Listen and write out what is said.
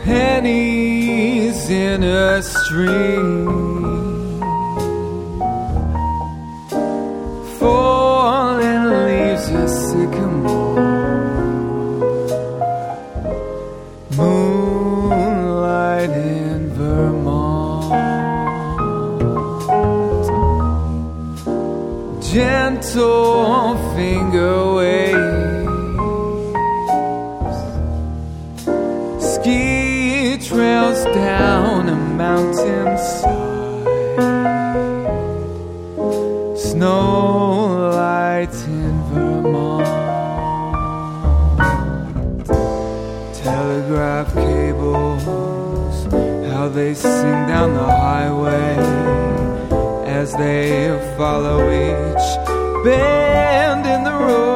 pennies in a stream, falling leaves of sycamore, moonlight in Vermont, gentle finger waves, ski trails down a mountainside, snow lights in Vermont, telegraph cables, how they sing down the highway as they follow each bend in the road.